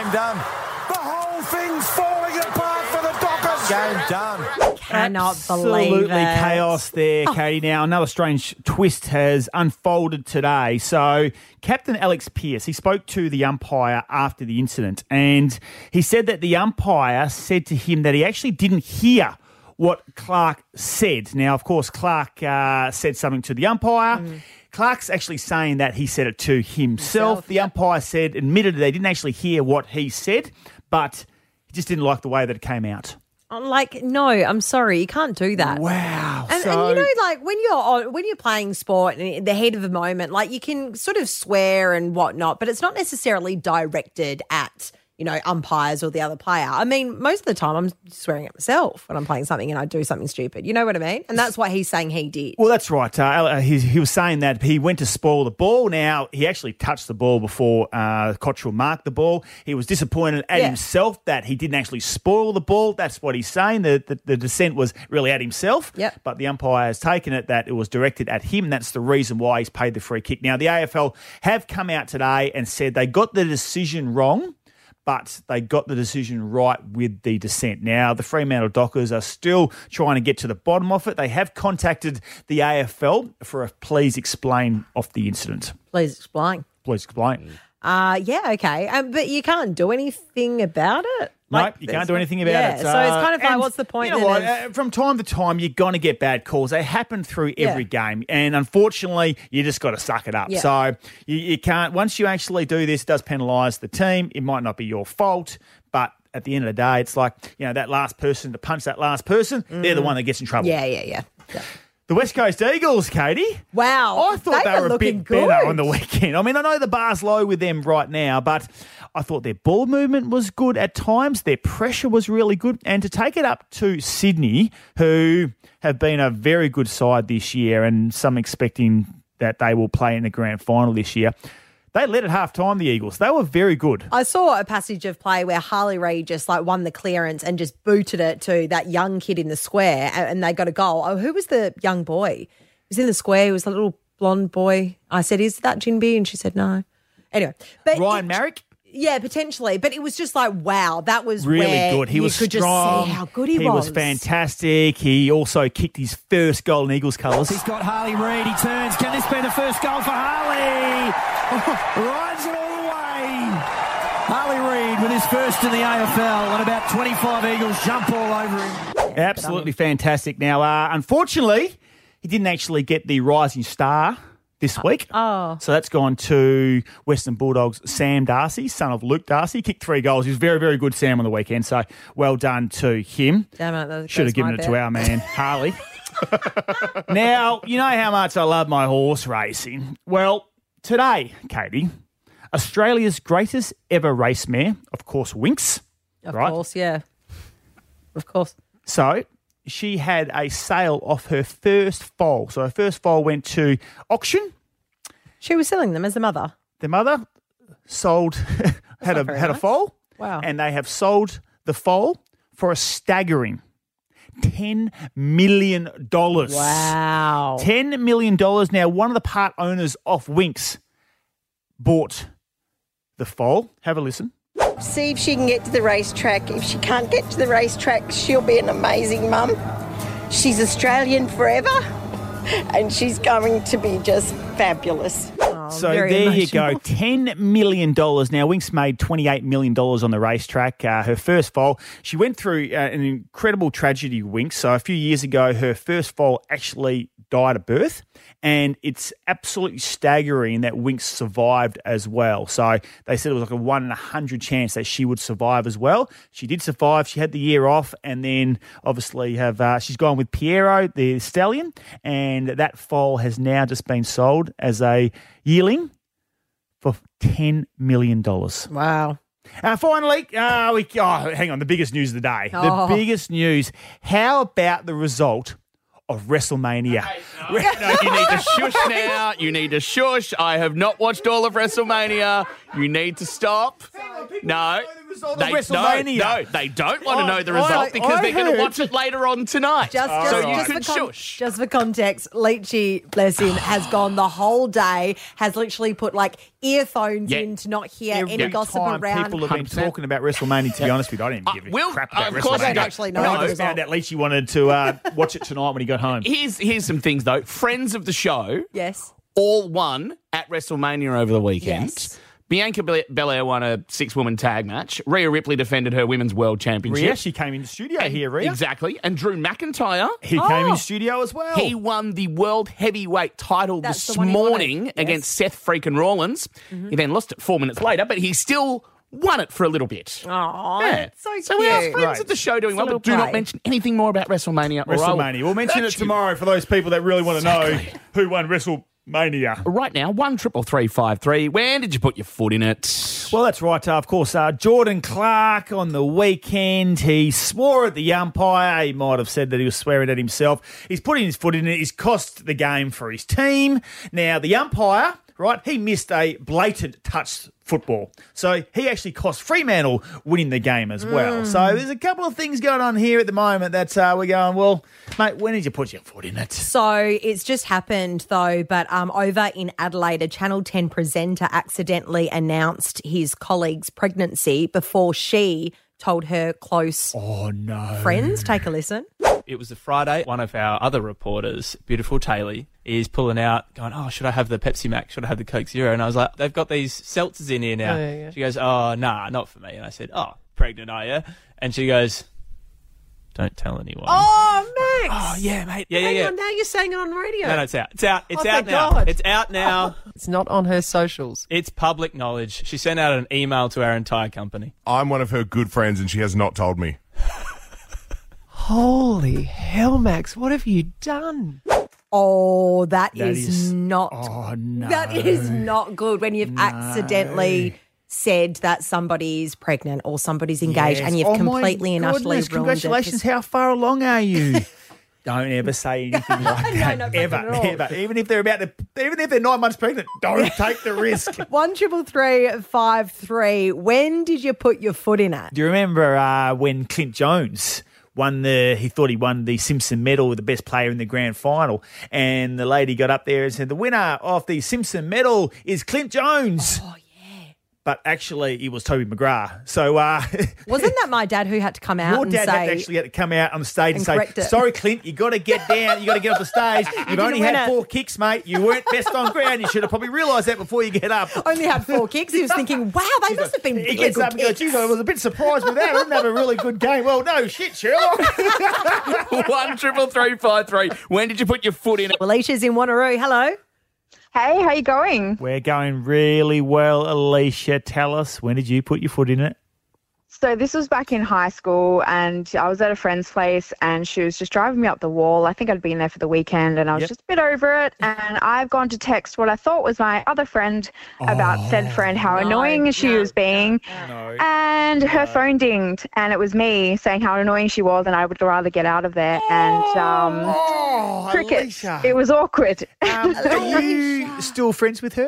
Speaker 14: done. The whole thing's falling apart for the Dockers. Game done.
Speaker 3: Cannot believe
Speaker 2: Absolutely
Speaker 3: it.
Speaker 2: chaos there,
Speaker 3: Oh.
Speaker 2: Katie. Now, another strange twist has unfolded today. So, Captain Alex Pearce, he spoke to the umpire after the incident, and he said that the umpire said to him that he actually didn't hear what Clark said. Now, of course, Clark uh, said something to the umpire. Mm. Clark's actually saying that he said it to himself. himself the yep. umpire said, admitted they didn't actually hear what he said, but he just didn't like the way that it came out.
Speaker 3: Like, no, I'm sorry, you can't do that.
Speaker 2: Wow.
Speaker 3: And,
Speaker 2: so,
Speaker 3: and you know, like when you're on, when you're playing sport and in the heat of the moment, like you can sort of swear and whatnot, but it's not necessarily directed at, you know, umpires or the other player. I mean, most of the time I'm swearing at myself when I'm playing something and I do something stupid. You know what I mean? And that's what he's saying he did.
Speaker 2: Well, that's right. Uh, he, he was saying that he went to spoil the ball. Now, he actually touched the ball before uh, Cottrell marked the ball. He was disappointed at
Speaker 3: Yeah.
Speaker 2: himself that he didn't actually spoil the ball. That's what he's saying. The, the, the dissent was really at himself.
Speaker 3: Yep.
Speaker 2: But the umpire has taken it that it was directed at him. That's the reason why he's paid the free kick. Now, the A F L have come out today and said they got the decision wrong, but they got the decision right with the dissent. Now, the Fremantle Dockers are still trying to get to the bottom of it. They have contacted the A F L for a please explain of the incident.
Speaker 3: Please explain.
Speaker 2: Please explain.
Speaker 3: Uh, yeah, okay. Um, but you can't do anything about it?
Speaker 2: No,
Speaker 3: Like,
Speaker 2: you
Speaker 3: there's
Speaker 2: can't do
Speaker 3: no-
Speaker 2: anything about
Speaker 3: yeah,
Speaker 2: it.
Speaker 3: so it's kind of like,
Speaker 2: and
Speaker 3: what's the point
Speaker 2: You know
Speaker 3: then
Speaker 2: what?
Speaker 3: of-
Speaker 2: uh, From time to time, you're going to get bad calls. They happen through every
Speaker 3: Yeah.
Speaker 2: game. And unfortunately, you just got to suck it up.
Speaker 3: Yeah.
Speaker 2: So you, you can't, once you actually do this, it does penalise the team. It might not be your fault, but at the end of the day, it's like, you know, that last person to punch that last person, they're the one that gets in trouble.
Speaker 3: Yeah, yeah, yeah. yeah.
Speaker 2: The West Coast Eagles, Katie.
Speaker 3: Wow.
Speaker 2: I thought they,
Speaker 3: were
Speaker 2: were a
Speaker 3: looking
Speaker 2: bit
Speaker 3: good.
Speaker 2: better on the weekend. I mean, I know the bar's low with them right now, but I thought their ball movement was good at times. Their pressure was really good. And to take it up to Sydney, who have been a very good side this year, and some expecting that they will play in the grand final this year, they led at half-time, the Eagles. They were very good.
Speaker 3: I saw a passage of play where Harley Reid just like won the clearance and just booted it to that young kid in the square, and, and they got a goal. Oh, who was the young boy? He was in the square. He was a little blonde boy. I said, "Is that Jinby?" And she said, "No." Anyway, but
Speaker 2: Ryan
Speaker 3: it-
Speaker 2: Marrick?
Speaker 3: Yeah, potentially. But it was just like, wow, that was
Speaker 2: Really
Speaker 3: where
Speaker 2: good. He
Speaker 3: you
Speaker 2: was
Speaker 3: could
Speaker 2: strong.
Speaker 3: just see how good he,
Speaker 2: he
Speaker 3: was.
Speaker 2: was fantastic. He also kicked his first goal in Eagles colours.
Speaker 15: He's got Harley Reid. He turns. Can this be the first goal for Harley? Rides it all the way. Harley Reid with his first in the A F L, and about twenty-five Eagles jump all over him.
Speaker 2: Absolutely fantastic. Now, uh, unfortunately, he didn't actually get the Rising Star this week.
Speaker 3: Oh.
Speaker 2: So that's gone to Western Bulldogs' Sam Darcy, son of Luke Darcy. Kicked three goals. He was very, very good, Sam, on the weekend. So well done to him.
Speaker 3: Damn it. That
Speaker 2: Should have
Speaker 3: goes
Speaker 2: given
Speaker 3: my
Speaker 2: it
Speaker 3: bet.
Speaker 2: to our man, Harley. Now, you know how much I love my horse racing. Well, today, Katie, Australia's greatest ever race mare, of course, Winx.
Speaker 3: Of
Speaker 2: right?
Speaker 3: course, yeah. Of course.
Speaker 2: So she had a sale off her first foal. So her first foal went to auction.
Speaker 3: She was selling them as a mother.
Speaker 2: The mother sold, had a
Speaker 3: not very
Speaker 2: had a
Speaker 3: nice.
Speaker 2: foal.
Speaker 3: Wow.
Speaker 2: And they have sold the foal for a staggering ten million dollars.
Speaker 3: Wow.
Speaker 2: ten million dollars. Now, one of the part owners of Winx bought the foal. Have a listen.
Speaker 16: See if she can get to the racetrack. If she can't get to the racetrack, she'll be an amazing mum. She's Australian forever, and she's going to be just fabulous.
Speaker 2: So
Speaker 16: very
Speaker 2: there you
Speaker 16: emotional.
Speaker 2: go, ten million dollars. Now, Winx made twenty-eight million dollars on the racetrack. Uh, her first foal, she went through uh, an incredible tragedy, Winx. So a few years ago, her first foal actually died at birth, and it's absolutely staggering that Winx survived as well. So they said it was like a one in a hundred chance that she would survive as well. She did survive. She had the year off, and then obviously have uh, she's gone with Piero, the stallion, and that foal has now just been sold as a yearling for ten million dollars.
Speaker 3: Wow.
Speaker 2: Uh, finally, uh, we, oh, hang on, the biggest news of the day.
Speaker 3: Oh.
Speaker 2: The biggest news. How about the result of WrestleMania?
Speaker 1: No, you need to shush now. You need to shush. I have not watched all of WrestleMania. You need to stop. No.
Speaker 2: result
Speaker 1: They,
Speaker 2: of WrestleMania.
Speaker 1: No, no, they don't want to
Speaker 2: I-
Speaker 1: know the
Speaker 2: I-
Speaker 1: result because
Speaker 2: I
Speaker 1: they're going to
Speaker 2: heard-
Speaker 1: watch it later on tonight.
Speaker 3: Just, just,
Speaker 1: so
Speaker 3: just,
Speaker 1: you can
Speaker 3: for con-
Speaker 1: shush.
Speaker 3: just for context, Leachy, bless him, has gone the whole day, has literally put like earphones
Speaker 1: Yeah.
Speaker 3: in to not hear
Speaker 2: Every
Speaker 3: any gossip
Speaker 2: time
Speaker 3: around.
Speaker 2: people have been talking about WrestleMania, to be honest with you, I didn't give a
Speaker 1: Will-
Speaker 2: crap about
Speaker 1: of
Speaker 2: WrestleMania.
Speaker 1: course
Speaker 3: I don't actually know
Speaker 2: No,
Speaker 3: the
Speaker 2: I just
Speaker 3: result.
Speaker 2: found out Leachy wanted to uh, watch it tonight when he got home.
Speaker 1: Here's here's some things though. Friends of the show
Speaker 3: Yes.
Speaker 1: all won at WrestleMania over the weekend.
Speaker 3: Yes.
Speaker 1: Bianca Bel- Belair won a six-woman tag match. Rhea Ripley defended her women's world championship.
Speaker 2: Rhea, she came in the studio here, Rhea.
Speaker 1: Exactly. And Drew McIntyre.
Speaker 2: He
Speaker 3: Oh.
Speaker 2: came in studio as well.
Speaker 1: He won the world heavyweight title
Speaker 3: That's
Speaker 1: this
Speaker 3: the one he wanted,
Speaker 1: morning
Speaker 3: yes.
Speaker 1: against Seth freaking Rollins. He then lost it four minutes later, but he still won it for a little bit.
Speaker 3: Oh,
Speaker 1: Yeah.
Speaker 3: that's so
Speaker 1: So
Speaker 3: cute.
Speaker 1: our friends
Speaker 2: Right.
Speaker 1: at the show doing
Speaker 3: It's a
Speaker 1: well,
Speaker 3: little
Speaker 1: but do not
Speaker 3: play.
Speaker 1: mention anything more about WrestleMania. or I'll
Speaker 2: WrestleMania. We'll mention it
Speaker 1: hurt you.
Speaker 2: tomorrow for those people that really want to know
Speaker 1: Exactly.
Speaker 2: who won WrestleMania.
Speaker 1: Right now, one triple three five three. When did you put your foot in it?
Speaker 2: Well, that's right. Uh, of course, uh, Jordan Clark on the weekend, he swore at the umpire. He might have said that he was swearing at himself. He's putting his foot in it. He's cost the game for his team. Now, the umpire, right, he missed a blatant touch football. So he actually cost Fremantle winning the game as well.
Speaker 3: Mm.
Speaker 2: So there's a couple of things going on here at the moment that uh, we're going, well, mate, when did you put your foot in it?
Speaker 3: So it's just happened though, but um, over in Adelaide, a Channel ten presenter accidentally announced his colleague's pregnancy before she told her close
Speaker 2: oh, no.
Speaker 3: friends. Take a listen.
Speaker 17: It was a Friday. One of our other reporters, beautiful Taylor, is pulling out, going, oh, should I have the Pepsi Max? Should I have the Coke Zero? And I was like, they've got these seltzers in here now.
Speaker 4: Oh, yeah, yeah.
Speaker 17: She goes, oh, nah, not for me. And I said, oh, pregnant, are you? And she goes, don't tell anyone.
Speaker 3: Oh, Max.
Speaker 17: Oh, yeah, mate. Yeah, yeah,
Speaker 3: Hang
Speaker 17: yeah.
Speaker 3: on, now you're saying it on the radio.
Speaker 17: No, no, it's out. It's out. It's
Speaker 3: Oh,
Speaker 17: out
Speaker 3: thank
Speaker 17: now.
Speaker 3: God.
Speaker 17: It's out now.
Speaker 4: It's not on her socials.
Speaker 17: It's public knowledge. She sent out an email to our entire company.
Speaker 18: I'm one of her good friends and she has not told me.
Speaker 4: Holy hell, Max. What have you done?
Speaker 3: Oh, that,
Speaker 2: That
Speaker 3: is,
Speaker 2: is-
Speaker 3: not.
Speaker 2: Oh, no.
Speaker 3: That is not good when you've accidentally said that somebody's pregnant or somebody's engaged
Speaker 2: Yes.
Speaker 3: and you've
Speaker 2: Oh, my
Speaker 3: completely and utterly
Speaker 2: goodness,
Speaker 3: ruined it.
Speaker 2: Congratulations. How far along are you? Don't ever say anything like
Speaker 3: No,
Speaker 2: that.
Speaker 3: no, not
Speaker 2: ever,
Speaker 3: at all.
Speaker 2: ever. Even if they're about to, even if they're nine months pregnant, don't take the risk.
Speaker 3: One triple three five three. When did you put your foot in it?
Speaker 2: Do you remember uh, when Clint Jones won the, he thought he won the Simpson medal with the best player in the grand final, and the lady got up there and said, the winner of the Simpson medal is Clint Jones.
Speaker 3: Oh, yeah.
Speaker 2: But actually, it was Toby McGrath. So, uh,
Speaker 3: Wasn't that my dad who had to come out
Speaker 2: your
Speaker 3: and
Speaker 2: dad
Speaker 3: say,
Speaker 2: had to actually had to come out on the stage and,
Speaker 3: and
Speaker 2: say,
Speaker 3: correct it.
Speaker 2: sorry, Clint, you got to get down. You got to get off the stage. You've
Speaker 3: didn't
Speaker 2: only
Speaker 3: win
Speaker 2: had
Speaker 3: it."
Speaker 2: four kicks, mate. You weren't best on ground. You should have probably realised that before you get up.
Speaker 3: only had four kicks? He was thinking, wow, they must have been
Speaker 2: He
Speaker 3: really
Speaker 2: gets
Speaker 3: good
Speaker 2: up and goes,
Speaker 3: kicks.
Speaker 2: geez, I was a bit surprised with that. I didn't have a really good game. Well, no, shit, Sherlock.
Speaker 1: One triple three five three. When did you put your foot in it?
Speaker 3: Alicia's in Wanneroo. Hello.
Speaker 9: Hey, how you going?
Speaker 2: We're going really well, Alicia. Tell us, when did you put your foot in it?
Speaker 9: So this was back in high school, and I was at a friend's place, and she was just driving me up the wall. I think I'd been there for the weekend, and I was
Speaker 2: Yep.
Speaker 9: just a bit over it. And I've gone to text what I thought was my other friend about said friend, how
Speaker 3: No,
Speaker 9: annoying she
Speaker 3: no,
Speaker 9: was being.
Speaker 2: No.
Speaker 9: And her phone dinged, and it was me saying how annoying she was, and I would rather get out of there. And um,
Speaker 2: Oh,
Speaker 9: cricket.
Speaker 2: Alicia.
Speaker 9: It was awkward.
Speaker 2: Um, are you still friends with her?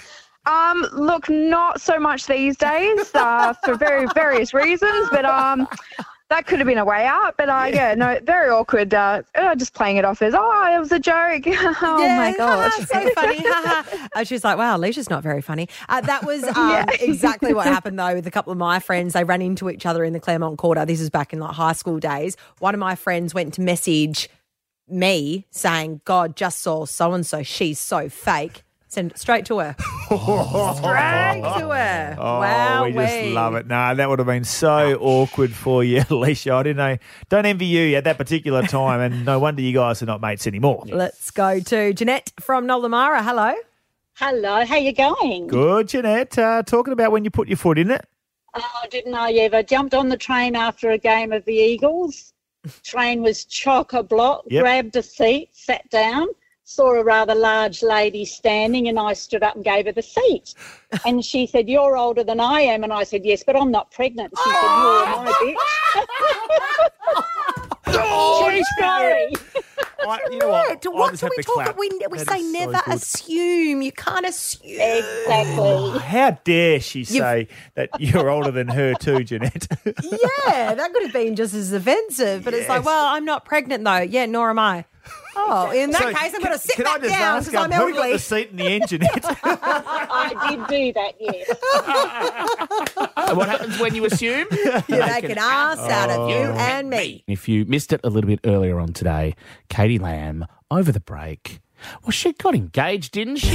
Speaker 9: Um, look, not so much these days uh, for very various reasons, but um, that could have been a way out. But uh, yeah, no, very awkward. Uh, uh, just playing it off as, oh, it was a joke. oh
Speaker 3: Yeah,
Speaker 9: my god,
Speaker 3: so funny. And she's like, wow, Alicia's not very funny. Uh, that was um,
Speaker 9: Yeah.
Speaker 3: exactly what happened, though, with a couple of my friends. They ran into each other in the Claremont Quarter. This is back in like high school days. One of my friends went to message me saying, God, just saw so-and-so. She's so fake. Send it straight to her. Straight to her.
Speaker 2: Oh,
Speaker 3: wow.
Speaker 2: we just love it. Nah, that would have been so awkward for you, Alicia. I didn't know. Don't envy you at that particular time, and no wonder you guys are not mates anymore.
Speaker 3: Let's go to Jeanette from Nollamara. Hello.
Speaker 19: Hello, how you going?
Speaker 2: Good, Jeanette. Uh, talking about when you put your foot in it.
Speaker 19: Oh, didn't I ever? Jumped on the train after a game of the Eagles. Train was chock-a-block,
Speaker 2: Yep.
Speaker 19: grabbed a seat, sat down, saw a rather large lady standing, and I stood up and gave her the seat. And she said, you're older than I am. And I said, yes, but I'm not pregnant. She said, you're my bitch. True story.
Speaker 2: I, you know what?
Speaker 3: What
Speaker 2: I just
Speaker 3: do
Speaker 2: have
Speaker 3: we
Speaker 2: to
Speaker 3: talk?
Speaker 2: clap.
Speaker 3: We, we
Speaker 2: That
Speaker 3: say
Speaker 2: is so
Speaker 3: never
Speaker 2: good.
Speaker 3: assume. You can't assume.
Speaker 19: Exactly.
Speaker 2: How dare she say that you're older than her too, Jeanette?
Speaker 3: Yeah, that could have been just as offensive. But it's like,
Speaker 2: Yes.
Speaker 3: well, I'm not pregnant though. Yeah, nor am I. Oh, in that
Speaker 2: So,
Speaker 3: case, I'm
Speaker 2: can-
Speaker 3: going to sit
Speaker 2: can I
Speaker 3: back
Speaker 2: just
Speaker 3: down
Speaker 2: ask,
Speaker 3: because I'm
Speaker 2: um, who got
Speaker 3: elderly.
Speaker 2: the seat in the end, Jeanette?
Speaker 19: I did do that, yes.
Speaker 1: And what happens when you assume?
Speaker 3: You make an ass out of you
Speaker 2: Oh.
Speaker 3: and me.
Speaker 1: If you missed it a little bit earlier on today, Katie Lamb, over the break, well, she got engaged, didn't she?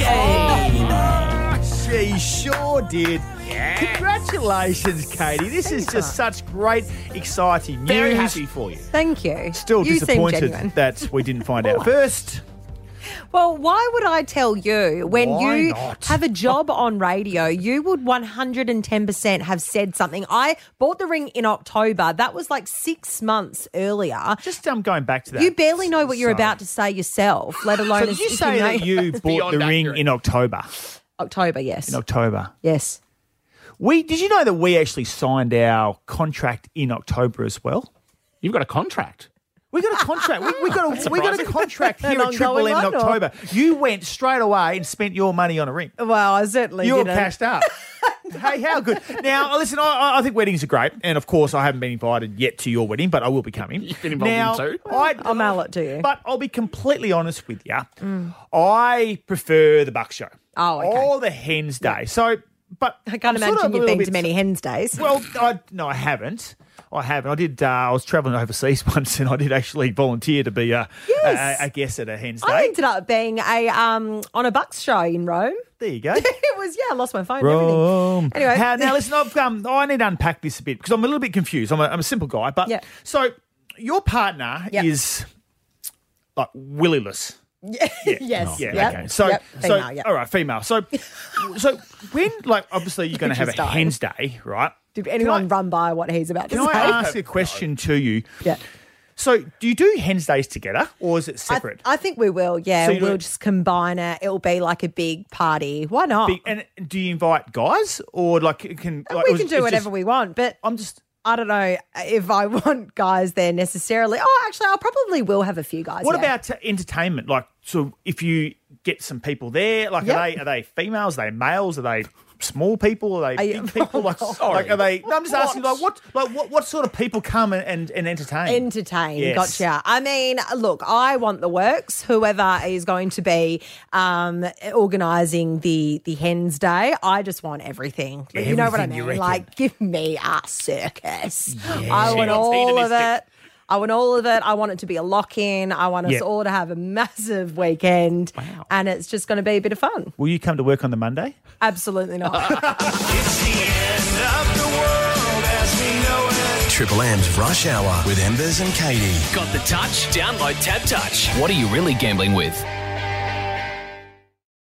Speaker 2: She sure did. Congratulations, Katie. This is just such great, exciting news.
Speaker 1: Very happy for you.
Speaker 3: Thank you.
Speaker 2: Still
Speaker 3: you seem
Speaker 2: disappointed
Speaker 3: genuine.
Speaker 2: that we didn't find out first.
Speaker 3: Well, why would I tell you when
Speaker 2: Why
Speaker 3: you
Speaker 2: not?
Speaker 3: have a job on radio, you would one hundred ten percent have said something. I bought the ring in October. That was like six months earlier.
Speaker 2: Just um, going back to that.
Speaker 3: You barely know what you're
Speaker 2: So-
Speaker 3: about to say yourself, let alone
Speaker 2: So
Speaker 3: as
Speaker 2: did you
Speaker 3: if
Speaker 2: say
Speaker 3: know-
Speaker 2: that you bought
Speaker 1: beyond
Speaker 2: the ring
Speaker 1: accurate.
Speaker 2: in October?
Speaker 3: October, yes.
Speaker 2: In October.
Speaker 3: Yes.
Speaker 2: We did you know that we actually signed our contract in October as well?
Speaker 1: You've got a contract.
Speaker 2: We got a contract. we, we got a we got a contract
Speaker 3: An
Speaker 2: here at Triple
Speaker 3: ongoing
Speaker 2: M in
Speaker 3: one, or-
Speaker 2: October. You went straight away and spent your money on a ring.
Speaker 3: Well, I certainly
Speaker 2: You're
Speaker 3: didn't.
Speaker 2: cashed up. Hey, how good. Now, listen, I, I think weddings are great. And, of course, I haven't been invited yet to your wedding, but I will be coming.
Speaker 1: You've been involved
Speaker 2: now,
Speaker 1: in two.
Speaker 2: I,
Speaker 3: I'll mail it to you.
Speaker 2: But I'll be completely honest with you. I prefer the Buck Show.
Speaker 3: Oh, okay.
Speaker 2: Or the Hens Day. So, but
Speaker 3: I can't
Speaker 2: I'm sort
Speaker 3: imagine
Speaker 2: of a
Speaker 3: you've
Speaker 2: little
Speaker 3: been
Speaker 2: bit-
Speaker 3: to many hens days.
Speaker 2: Well, I, no, I haven't. I haven't. I did. Uh, I was travelling overseas once, and I did actually volunteer to be a,
Speaker 3: Yes.
Speaker 2: a, a guest at a Hens Day.
Speaker 3: I ended up being a um on a Bucks show in Rome.
Speaker 2: There you go.
Speaker 3: It was, yeah, I lost my phone and
Speaker 2: Rome.
Speaker 3: everything. Anyway.
Speaker 2: How- now listen, I've, um, I need to unpack this a bit because I'm a little bit confused. I'm a, I'm a simple guy, but
Speaker 3: Yeah.
Speaker 2: so your partner
Speaker 3: Yep.
Speaker 2: is like willyless.
Speaker 3: yes.
Speaker 2: Yeah.
Speaker 3: Yep.
Speaker 2: Okay. So,
Speaker 3: Yep.
Speaker 2: so
Speaker 3: Female, yep.
Speaker 2: all right, female. So, so when like obviously you're going to have a
Speaker 3: Interesting.
Speaker 2: Hens Day, right?
Speaker 3: Did anyone run by what he's about to
Speaker 2: Can
Speaker 3: say?
Speaker 2: I ask a question to you?
Speaker 3: Yeah.
Speaker 2: So, do you do Hens Days together, or is it
Speaker 3: I,
Speaker 2: separate?
Speaker 3: I think we will, yeah.
Speaker 2: So you
Speaker 3: we'll
Speaker 2: don't-
Speaker 3: just combine it. It'll be like a big party. Why not?
Speaker 2: Big- and do you invite guys, or like it can like,
Speaker 3: we
Speaker 2: it was-
Speaker 3: can do
Speaker 2: it's
Speaker 3: whatever
Speaker 2: just-
Speaker 3: we want, but
Speaker 2: I'm just.
Speaker 3: I don't know if I want guys there necessarily. Oh, actually, I probably will have a few guys.
Speaker 2: What
Speaker 3: yeah.
Speaker 2: about uh, entertainment? Like, so if you get some people there, like,
Speaker 3: Yep.
Speaker 2: are they are they females? Are they males? Are they small people? Are they
Speaker 3: Are you-
Speaker 2: big people? Like, like, are they? No, I'm just asking, like, what, like, what, what sort of people come and, and, and entertain?
Speaker 3: Entertain,
Speaker 2: Yes.
Speaker 3: gotcha. I mean, look, I want the works. Whoever is going to be um, organising the the Hens Day, I just want everything. You know what I
Speaker 2: Everything, you
Speaker 3: mean?
Speaker 2: reckon?
Speaker 3: Like, give me a circus.
Speaker 2: Yeah.
Speaker 3: I want
Speaker 1: She wants
Speaker 3: all of
Speaker 1: hedonistic.
Speaker 3: it. I want all of it. I want it to be a lock in. I want us
Speaker 2: Yeah.
Speaker 3: all to have a massive weekend, and it's just going to be a bit of fun.
Speaker 2: Will you come to work on the Monday?
Speaker 3: Absolutely not.
Speaker 12: Triple M's Rush Hour with Embers and Katie.
Speaker 5: Got the touch? Download Tab Touch. What are you really gambling with?